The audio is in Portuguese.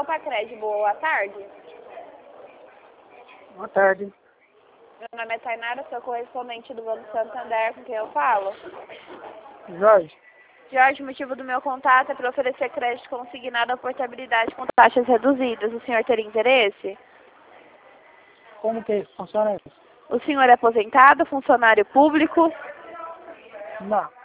Copa Crédito, boa tarde. Boa tarde. Meu nome é Tainara, sou correspondente do Banco Santander, com quem eu falo. Jorge. Jorge, o motivo do meu contato é para oferecer crédito consignado à portabilidade com taxas reduzidas. O senhor teria interesse? Como que funciona isso? O senhor é aposentado, funcionário público? Não.